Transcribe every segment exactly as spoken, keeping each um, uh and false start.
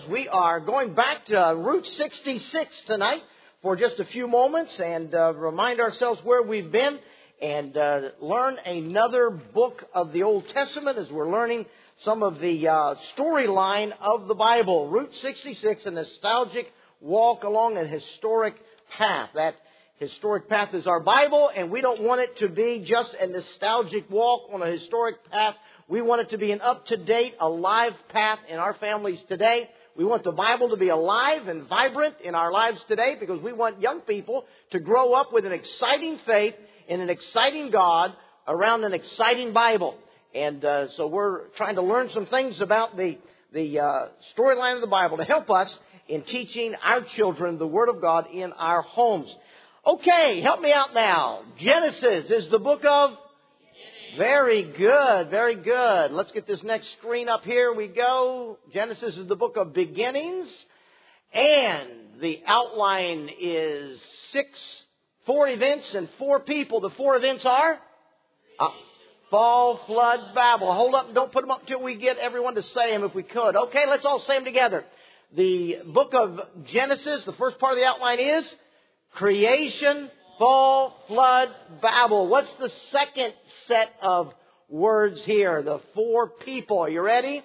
we are going back to Route sixty-six tonight for just a few moments and uh, remind ourselves where we've been and uh, learn another book of the Old Testament as we're learning some of the uh, storyline of the Bible. Route sixty-six, a nostalgic walk along a historic path. That historic path is our Bible, and we don't want it to be just a nostalgic walk on a historic path. We want it to be an up-to-date, alive path in our families today. We want the Bible to be alive and vibrant in our lives today because we want young people to grow up with an exciting faith in an exciting God around an exciting Bible. And uh, so we're trying to learn some things about the, the uh, storyline of the Bible to help us in teaching our children the Word of God in our homes. Okay, help me out now. Genesis is the book of... Very good, very good. Let's get this next screen up. Here we go. Genesis is the book of beginnings. And the outline is six, four events and four people. The four events are? Uh, fall, flood, Babel. Hold up and don't put them up until we get everyone to say them if we could. Okay, let's all say them together. The book of Genesis, the first part of the outline is creation, fall, flood, Babel. What's the second set of words here? The four people. Are you ready?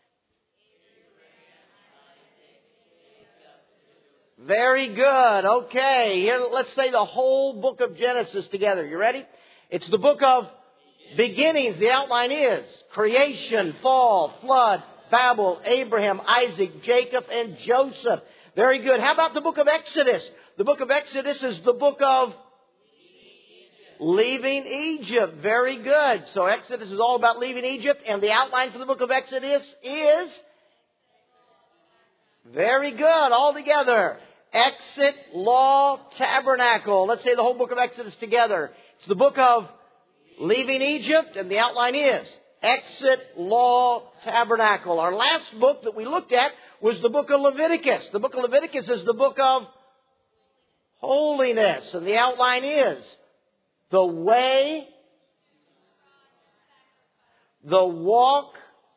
Very good. Okay. Here, let's say the whole book of Genesis together. You ready? It's the book of beginnings. The outline is creation, fall, flood, Babel, Abraham, Isaac, Jacob, and Joseph. Very good. How about the book of Exodus? The book of Exodus is the book of leaving Egypt. Very good. So Exodus is all about leaving Egypt. And the outline for the book of Exodus is... Very good. All together. Exit, law, tabernacle. Let's say the whole book of Exodus together. It's the book of leaving Egypt. And the outline is exit, law, tabernacle. Our last book that we looked at was the book of Leviticus. The book of Leviticus is the book of holiness. And the outline is the way, the walk.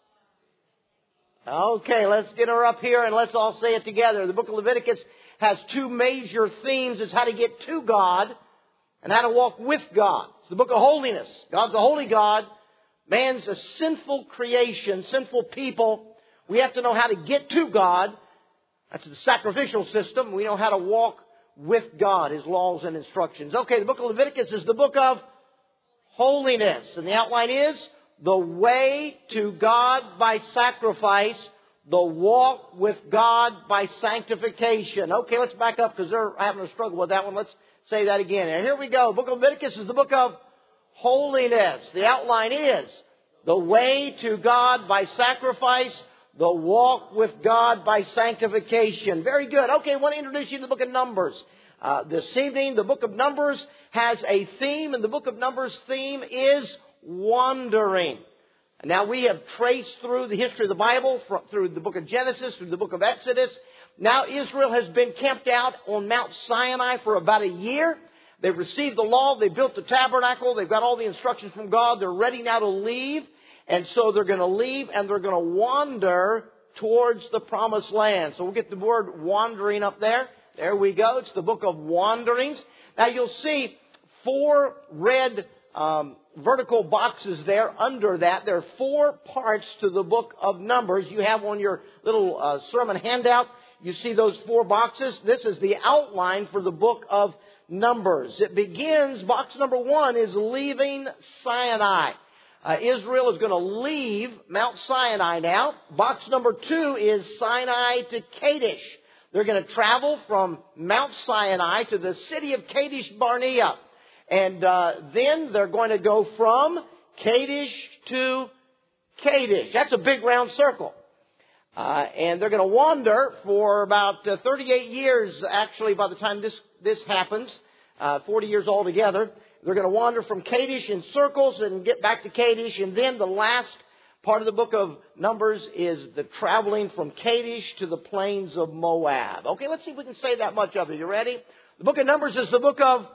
Okay, let's get her up here and let's all say it together. The book of Leviticus has two major themes. It's how to get to God and how to walk with God. It's the book of holiness. God's a holy God. Man's a sinful creation, sinful people. We have to know how to get to God. That's the sacrificial system. We know how to walk with God, His laws and instructions. Okay, the book of Leviticus is the book of holiness. And the outline is the way to God by sacrifice, the walk with God by sanctification. Okay, let's back up because they're having a struggle with that one. Let's say that again. And here we go. The book of Leviticus is the book of holiness. The outline is the way to God by sacrifice, the walk with God by sanctification. Very good. Okay, I want to introduce you to the book of Numbers. Uh, this evening, the book of Numbers has a theme, and the book of Numbers' theme is wandering. Now, we have traced through the history of the Bible, through the book of Genesis, through the book of Exodus. Now, Israel has been camped out on Mount Sinai for about a year. They've received the law. They built the tabernacle. They've got all the instructions from God. They're ready now to leave. And so they're going to leave and they're going to wander towards the promised land. So we'll get the word wandering up there. There we go. It's the book of wanderings. Now you'll see four red um, vertical boxes there under that. There are four parts to the book of Numbers. You have on your little uh, sermon handout. You see those four boxes. This is the outline for the book of Numbers. It begins, box number one is leaving Sinai. Uh, Israel is going to leave Mount Sinai now. Box number two is Sinai to Kadesh. They're going to travel from Mount Sinai to the city of Kadesh Barnea. And uh, then they're going to go from Kadesh to Kadesh. That's a big round circle. Uh, and they're going to wander for about uh, thirty-eight years, actually, by the time this, this happens, uh, forty years altogether. They're going to wander from Kadesh in circles and get back to Kadesh. And then the last part of the book of Numbers is the traveling from Kadesh to the plains of Moab. Okay, let's see if we can say that much of it. You ready? The book of Numbers is the book of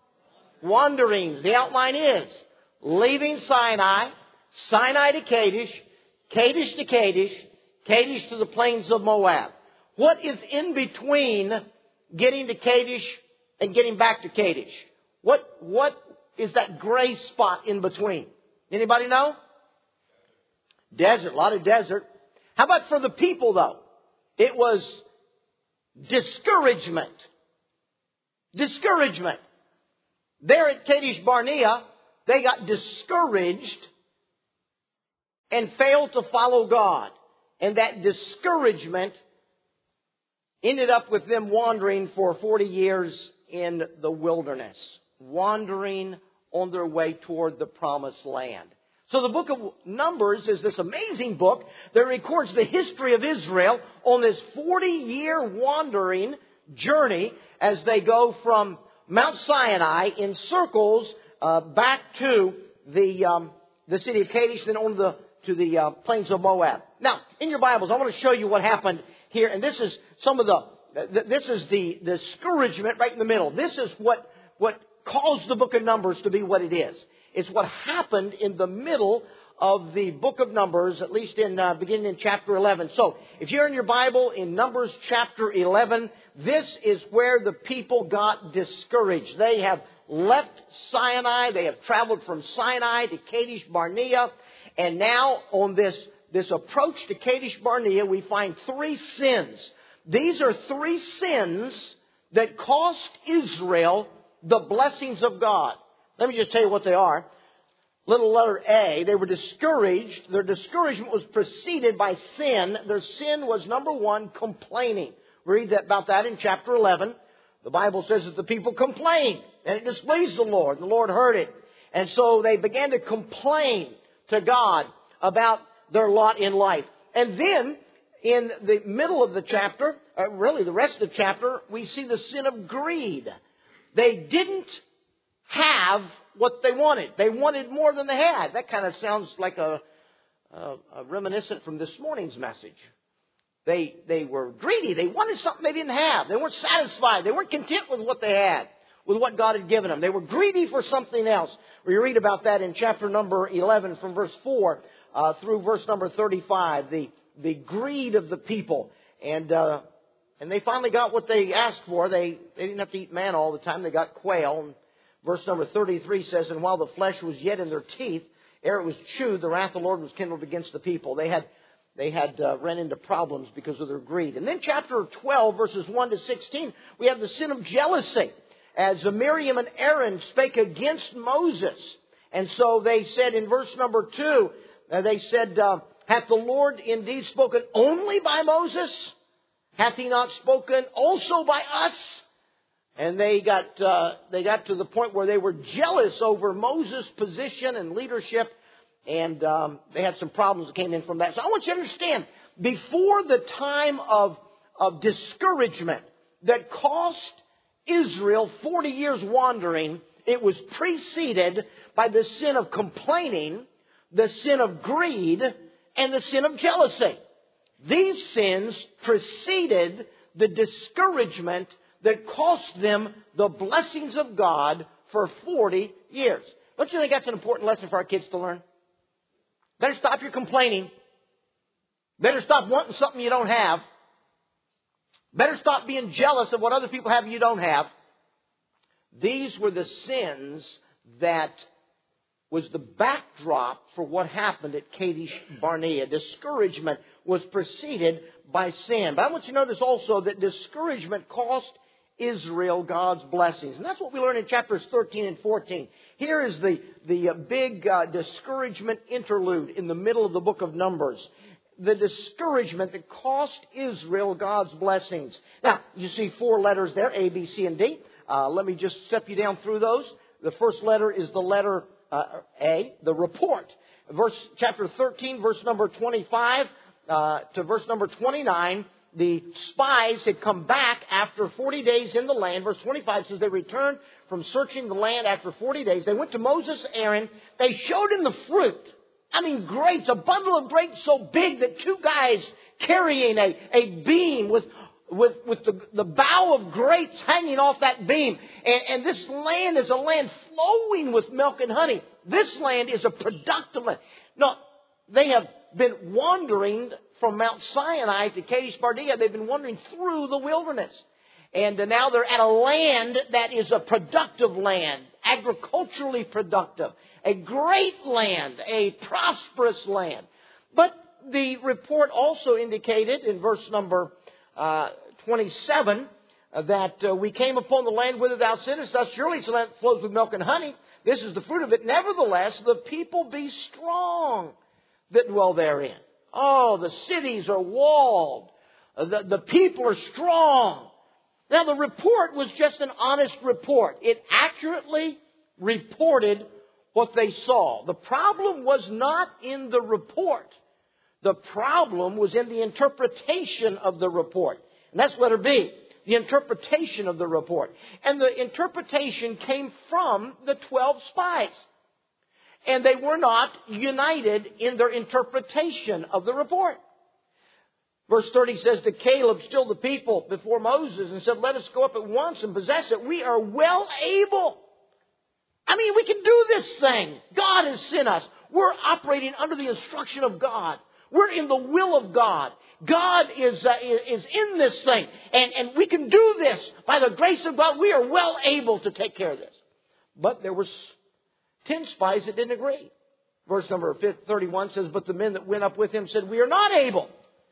wanderings. The outline is leaving Sinai, Sinai to Kadesh, Kadesh to Kadesh, Kadesh to the plains of Moab. What is in between getting to Kadesh and getting back to Kadesh? What, what is that gray spot in between? Anybody know? Desert, a lot of desert. How about for the people though? It was discouragement. Discouragement. There at Kadesh Barnea, they got discouraged and failed to follow God. And that discouragement ended up with them wandering for forty years in the wilderness. Wandering on their way toward the promised land. So the book of Numbers is this amazing book that records the history of Israel on this forty-year wandering journey as they go from Mount Sinai in circles uh, back to the um, the city of Kadesh, then on the to the uh, plains of Moab. Now, in your Bibles, I want to show you what happened here, and this is some of the this is the discouragement right in the middle. This is what what caused the book of Numbers to be what it is. It's what happened in the middle of the book of Numbers, at least in uh, beginning in chapter eleven. So, if you're in your Bible in Numbers chapter eleven, this is where the people got discouraged. They have left Sinai. They have traveled from Sinai to Kadesh Barnea. And now on this, this approach to Kadesh Barnea, we find three sins. These are three sins that cost Israel the blessings of God. Let me just tell you what they are. Little letter A, they were discouraged. Their discouragement was preceded by sin. Their sin was, number one, complaining. We read that, about that in chapter eleven. The Bible says that the people complained, and it displeased the Lord. The Lord heard it. And so they began to complain to God about their lot in life. And then, in the middle of the chapter, uh, really the rest of the chapter, we see the sin of greed. They didn't have what they wanted. They wanted more than they had. That kind of sounds like a, a, a reminiscent from this morning's message. They they were greedy. They wanted something they didn't have. They weren't satisfied. They weren't content with what they had, with what God had given them. They were greedy for something else. We read about that in chapter number eleven from verse four uh, through verse number thirty-five. The the greed of the people. And uh, and they finally got what they asked for. They, they didn't have to eat manna all the time. They got quail. And verse number thirty-three says, and while the flesh was yet in their teeth, ere it was chewed, the wrath of the Lord was kindled against the people. They had They had uh, ran into problems because of their greed. And then chapter twelve, verses one to sixteen, we have the sin of jealousy. As Miriam and Aaron spake against Moses. And so they said in verse number two, uh, they said, uh, hath the Lord indeed spoken only by Moses? Hath he not spoken also by us? And they got uh, they got to the point where they were jealous over Moses' position and leadership. And um, they had some problems that came in from that. So I want you to understand, before the time of, of discouragement that cost Israel forty years wandering, it was preceded by the sin of complaining, the sin of greed, and the sin of jealousy. These sins preceded the discouragement that cost them the blessings of God for forty years. Don't you think that's an important lesson for our kids to learn? Better stop your complaining. Better stop wanting something you don't have. Better stop being jealous of what other people have you don't have. These were the sins that was the backdrop for what happened at Kadesh Barnea. Discouragement was preceded by sin. But I want you to notice also that discouragement cost Israel God's blessings. And that's what we learn in chapters thirteen and fourteen. Here is the, the uh, big uh, discouragement interlude in the middle of the book of Numbers. The discouragement that cost Israel God's blessings. Now, you see four letters there, A, B, C, and D. Uh, let me just step you down through those. The first letter is the letter uh, A, the report. Verse chapter thirteen, verse number twenty-five uh, to verse number twenty-nine. The spies had come back after forty days in the land. Verse twenty-five says they returned from searching the land after forty days. They went to Moses, Aaron. They showed him the fruit. I mean, grapes, a bundle of grapes so big that two guys carrying a, a beam with, with, with the, the bough of grapes hanging off that beam. And, and this land is a land flowing with milk and honey. This land is a productive land. No, they have been wandering from Mount Sinai to Kadesh Barnea. They've been wandering through the wilderness. And now they're at a land that is a productive land, agriculturally productive, a great land, a prosperous land. But the report also indicated in verse number uh, twenty-seven uh, that uh, we came upon the land whither thou sittest, thus surely it's a land that flows with milk and honey. This is the fruit of it. Nevertheless, the people be strong that dwell therein. Oh, the cities are walled. Uh, the, the people are strong. Now, the report was just an honest report. It accurately reported what they saw. The problem was not in the report. The problem was in the interpretation of the report. And that's letter B, the interpretation of the report. And the interpretation came from the twelve spies. And they were not united in their interpretation of the report. Verse thirty says that Caleb stilled the people before Moses and said, let us go up at once and possess it. We are well able. I mean, we can do this thing. God has sent us. We're operating under the instruction of God. We're in the will of God. God is uh, is in this thing. And, and we can do this by the grace of God. We are well able to take care of this. But there were ten spies that didn't agree. Verse number thirty-one says, but the men that went up with him said, we are not able.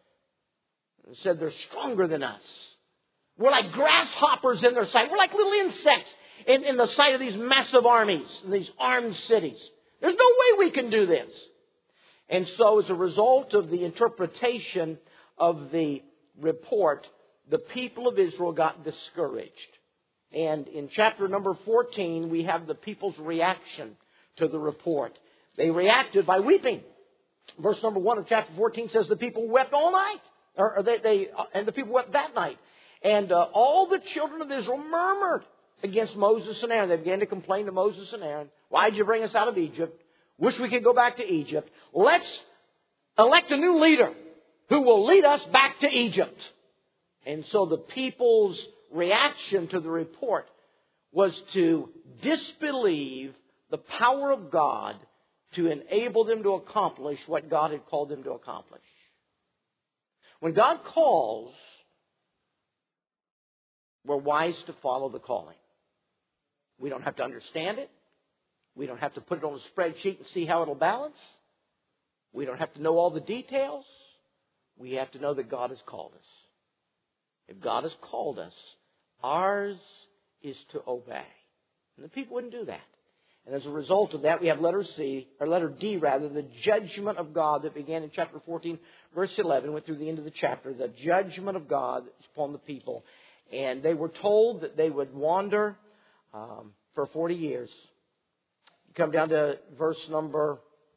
And said, they're stronger than us. We're like grasshoppers in their sight. We're like little insects in, in the sight of these massive armies, these armed cities. There's no way we can do this. And so as a result of the interpretation of the report, the people of Israel got discouraged. And in chapter number fourteen, we have the people's reaction to the report. They reacted by weeping. Verse number one of chapter fourteen says the people wept all night. Or they, they, and the people wept that night. And uh, all the children of Israel murmured against Moses and Aaron. They began to complain to Moses and Aaron. Why did you bring us out of Egypt? Wish we could go back to Egypt. Let's elect a new leader who will lead us back to Egypt. And so the people's reaction to the report was to disbelieve the power of God to enable them to accomplish what God had called them to accomplish. When God calls, we're wise to follow the calling. We don't have to understand it. We don't have to put it on a spreadsheet and see how it'll balance. We don't have to know all the details. We have to know that God has called us. If God has called us, ours is to obey. And the people wouldn't do that. And as a result of that, we have letter C, or letter D rather, the judgment of God that began in chapter fourteen, verse eleven, went through the end of the chapter. The judgment of God is upon the people. And they were told that they would wander um, for forty years. You come down to verse number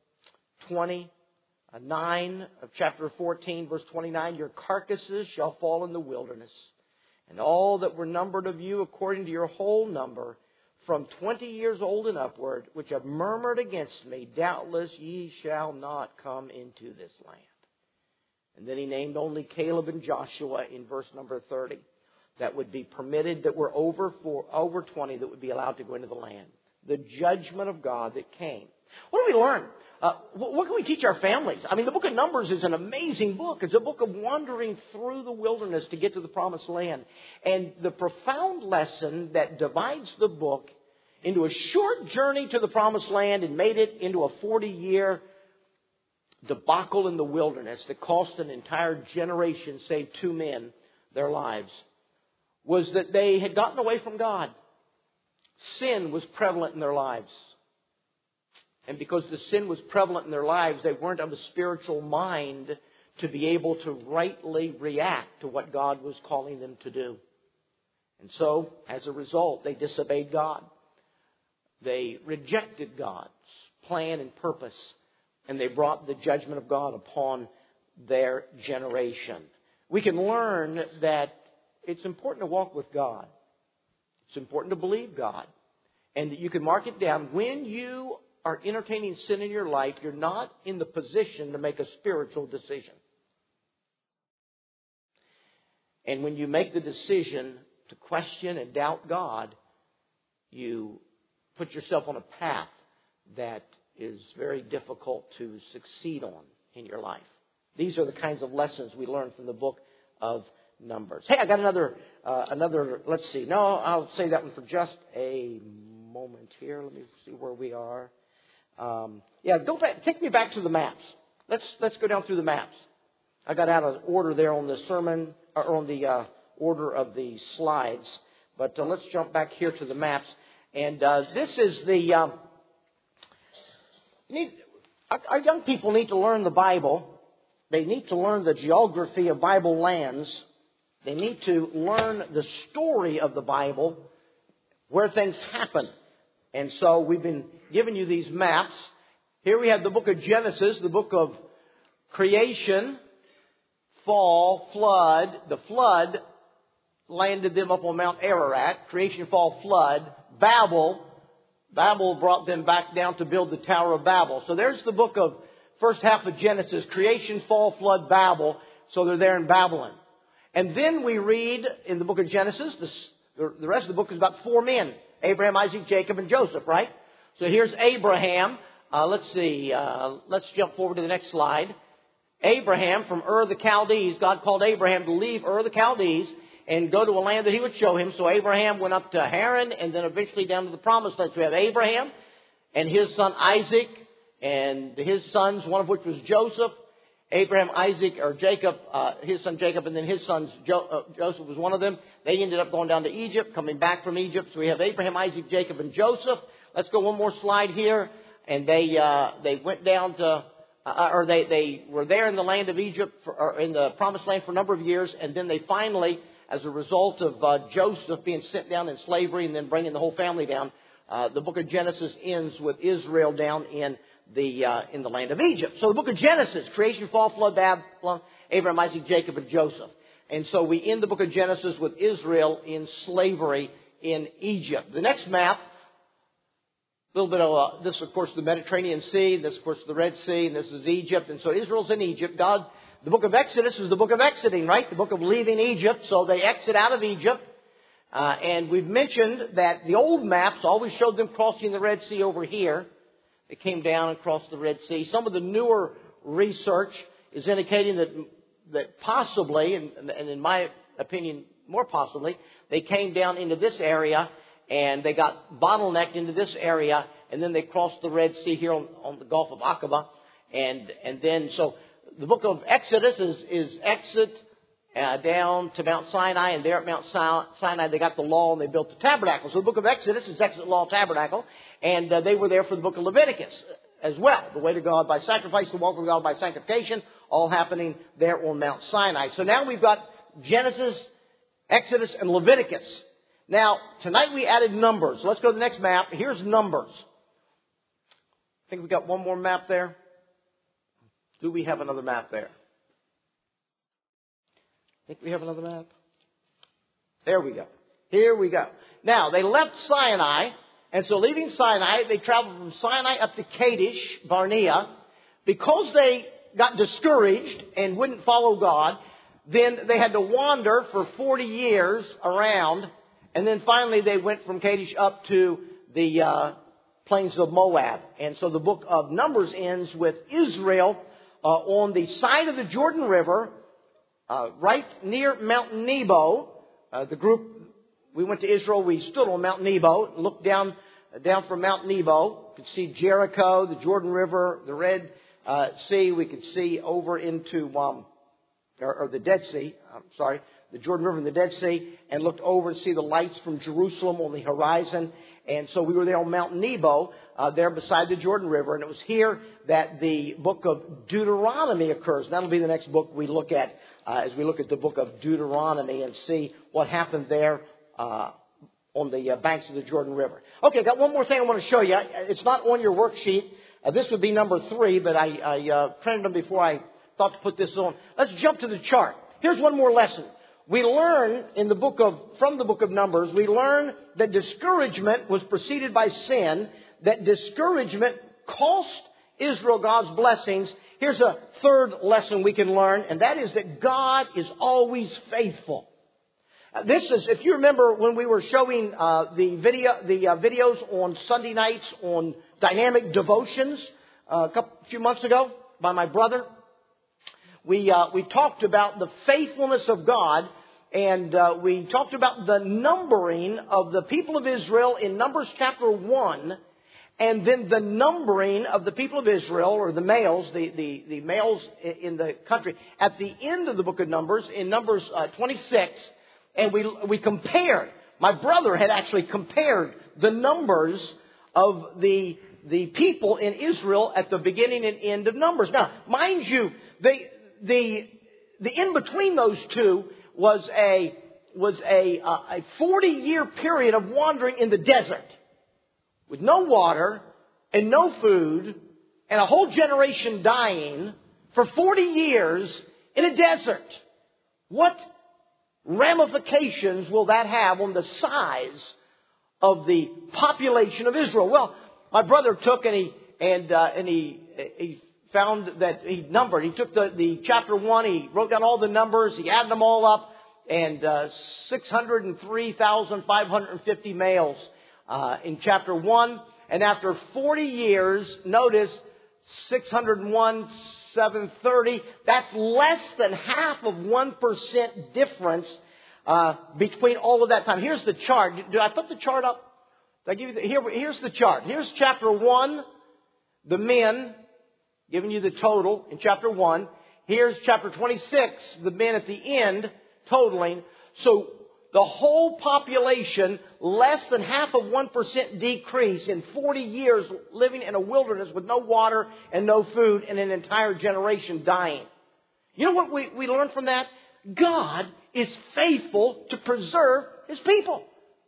twenty-nine of chapter fourteen, verse twenty-nine. Your carcasses shall fall in the wilderness, and all that were numbered of you according to your whole number, from twenty years old and upward, which have murmured against me, doubtless ye shall not come into this land. And then he named only Caleb and Joshua in verse number thirty that would be permitted, that were over for over twenty that would be allowed to go into the land. The judgment of God that came. What do we learn? Uh, what can we teach our families? I mean, the book of Numbers is an amazing book. It's a book of wandering through the wilderness to get to the promised land. And the profound lesson that divides the book into a short journey to the promised land and made it into a forty-year debacle in the wilderness that cost an entire generation, save two men, their lives, was that they had gotten away from God. Sin was prevalent in their lives. And because the sin was prevalent in their lives, they weren't of a spiritual mind to be able to rightly react to what God was calling them to do. And so, as a result, they disobeyed God. They rejected God's plan and purpose. And they brought the judgment of God upon their generation. We can learn that it's important to walk with God. It's important to believe God. And that you can mark it down. When you are entertaining sin in your life, you're not in the position to make a spiritual decision. And when you make the decision to question and doubt God, you put yourself on a path that is very difficult to succeed on in your life. These are the kinds of lessons we learn from the book of Numbers. Hey, I got another, uh, another, let's see. No, I'll say that one for just a moment here. Let me see where we are. Um, yeah, go back, take me back to the maps. Let's, let's go down through the maps. I got out of order there on the sermon, or on the uh, order of the slides. But uh, let's jump back here to the maps. And uh, this is the, uh, you need, our, our young people need to learn the Bible. They need to learn the geography of Bible lands. They need to learn the story of the Bible, where things happen. And so we've been giving you these maps. Here we have the book of Genesis, the book of creation, fall, flood. The flood landed them up on Mount Ararat. Creation, fall, flood. Babel. Babel brought them back down to build the Tower of Babel. So there's the book of first half of Genesis, creation, fall, flood, Babel. So they're there in Babylon. And then we read in the book of Genesis, the, the rest of the book is about four men. Abraham, Isaac, Jacob, and Joseph, right? So here's Abraham. Uh, let's see. Uh, let's jump forward to the next slide. Abraham from Ur of the Chaldees. God called Abraham to leave Ur of the Chaldees and go to a land that he would show him. So Abraham went up to Haran and then eventually down to the promised land. So we have Abraham and his son Isaac and his sons, one of which was Joseph. Abraham, Isaac, or Jacob, uh, his son Jacob, and then his son jo- uh, Joseph was one of them. They ended up going down to Egypt, coming back from Egypt. So we have Abraham, Isaac, Jacob, and Joseph. Let's go one more slide here. And they uh, they went down to, uh, or they, they were there in the land of Egypt, for, or in the promised land for a number of years. And then they finally, as a result of uh, Joseph being sent down in slavery and then bringing the whole family down, uh, the book of Genesis ends with Israel down in the uh, in the land of Egypt. So the book of Genesis, creation, fall, flood, Babylon, Abraham, Isaac, Jacob, and Joseph. And so we end the book of Genesis with Israel in slavery in Egypt. The next map, a little bit of, uh, this of course the Mediterranean Sea, this of course the Red Sea, and this is Egypt. And so Israel's in Egypt. God, the book of Exodus is the book of exiting, right? The book of leaving Egypt. So they exit out of Egypt. Uh, and we've mentioned that the old maps always showed them crossing the Red Sea over here. They came down and crossed the Red Sea. Some of the newer research is indicating that that possibly, and, and in my opinion, more possibly, they came down into this area and they got bottlenecked into this area, and then they crossed the Red Sea here on, on the Gulf of Aqaba, and and then so the book of Exodus is is exit uh, down to Mount Sinai, and there at Mount Sinai they got the law and they built the tabernacle. So the book of Exodus is exit, law, tabernacle. And uh, they were there for the book of Leviticus as well. The way to God by sacrifice, the walk with God by sanctification, all happening there on Mount Sinai. So now we've got Genesis, Exodus, and Leviticus. Now, tonight we added Numbers. So let's go to the next map. Here's Numbers. I think we got one more map there. Do we have another map there? I think we have another map. There we go. Here we go. Now, they left Sinai. And so leaving Sinai, they traveled from Sinai up to Kadesh, Barnea. Because they got discouraged and wouldn't follow God, then they had to wander for forty years around. And then finally they went from Kadesh up to the uh, plains of Moab. And so the book of Numbers ends with Israel uh, on the side of the Jordan River, uh, right near Mount Nebo. Uh, the group... We went to Israel. We stood on Mount Nebo, looked down down from Mount Nebo. We could see Jericho, the Jordan River, the Red uh, Sea. We could see over into um, or, or the Dead Sea. I'm sorry, the Jordan River and the Dead Sea, and looked over and see the lights from Jerusalem on the horizon. And so we were there on Mount Nebo, uh, there beside the Jordan River, and it was here that the book of Deuteronomy occurs. That'll be the next book we look at uh, as we look at the book of Deuteronomy and see what happened there. Uh, on the uh, banks of the Jordan River. Okay, got one more thing I want to show you. It's not on your worksheet. Uh, this would be number three, but I, I uh, printed them before I thought to put this on. Let's jump to the chart. Here's one more lesson. We learn in the book of, from the book of Numbers, we learn that discouragement was preceded by sin, that discouragement cost Israel God's blessings. Here's a third lesson we can learn, and that is that God is always faithful. This is, if you remember when we were showing uh, the video, the uh, videos on Sunday nights on dynamic devotions uh, a couple, few months ago by my brother, we uh, we talked about the faithfulness of God, and uh, we talked about the numbering of the people of Israel in Numbers chapter one, and then the numbering of the people of Israel, or the males, the, the, the males in the country, at the end of the book of Numbers, in Numbers uh, twenty-six, and we we compared. My brother had actually compared the numbers of the the people in Israel at the beginning and end of Numbers. Now, mind you, the the the in between those two was a was a uh, a forty year period of wandering in the desert with no water and no food and a whole generation dying for forty years in a desert. What ramifications will that have on the size of the population of Israel? Well, my brother took and he and uh, and he he found that he numbered. He took the, the chapter one. He wrote down all the numbers. He added them all up, and uh, six hundred three thousand five hundred fifty males uh, in chapter one. And after forty years, notice six hundred one seven hundred thirty. That's less than half of one percent difference uh, between all of that time. Here's the chart. Did I put the chart up? Did I give you the, here? Here's the chart. Here's chapter one, the men, giving you the total in chapter one. Here's chapter twenty-six, the men at the end, totaling. So the whole population, less than half of one percent decrease in forty years living in a wilderness with no water and no food and an entire generation dying. You know what we, we learn from that? God is faithful to preserve His people.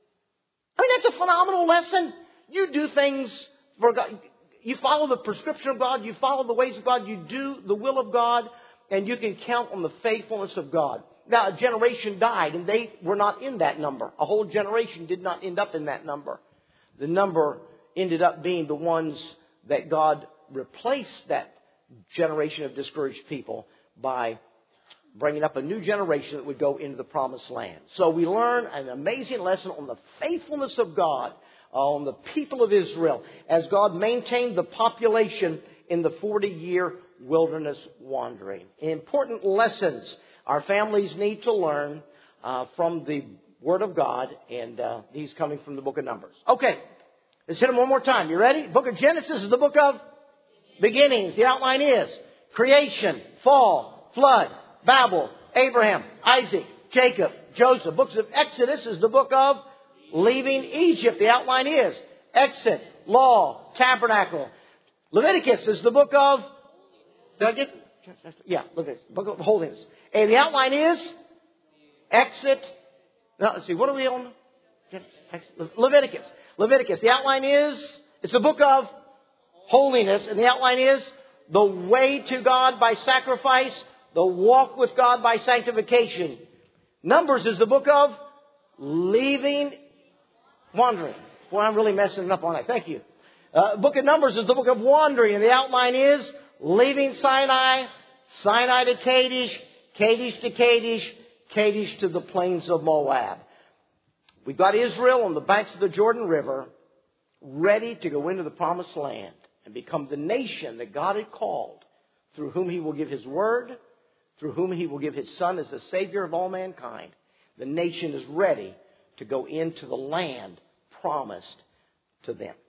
I mean, that's a phenomenal lesson. You do things for God. You follow the prescription of God. You follow the ways of God. You do the will of God. And you can count on the faithfulness of God. Now, a generation died, and they were not in that number. A whole generation did not end up in that number. The number ended up being the ones that God replaced that generation of discouraged people by bringing up a new generation that would go into the promised land. So we learn an amazing lesson on the faithfulness of God, on the people of Israel, as God maintained the population in the forty-year wilderness wandering. Important lessons our families need to learn uh, from the Word of God, and uh, these coming from the book of Numbers. Okay, let's hit them one more time. You ready? Book of Genesis is the book of beginnings. The outline is creation, fall, flood, Babel, Abraham, Isaac, Jacob, Joseph. Books of Exodus is the book of leaving Egypt. The outline is exit, law, tabernacle. Leviticus is the book of, did I get, yeah, Leviticus, book of holiness. And the outline is exit. No, let's see, what are we on? Leviticus. Leviticus. The outline is, it's the book of holiness. And the outline is the way to God by sacrifice, the walk with God by sanctification. Numbers is the book of leaving, wandering. Boy, I'm really messing it up on that. Thank you. Uh, book of Numbers is the book of wandering. And the outline is leaving Sinai, Sinai to Kadesh, Kadesh to Kadesh, Kadesh to the plains of Moab. We've got Israel on the banks of the Jordan River, ready to go into the promised land and become the nation that God had called, through whom He will give His word, through whom He will give His Son as the Savior of all mankind. The nation is ready to go into the land promised to them.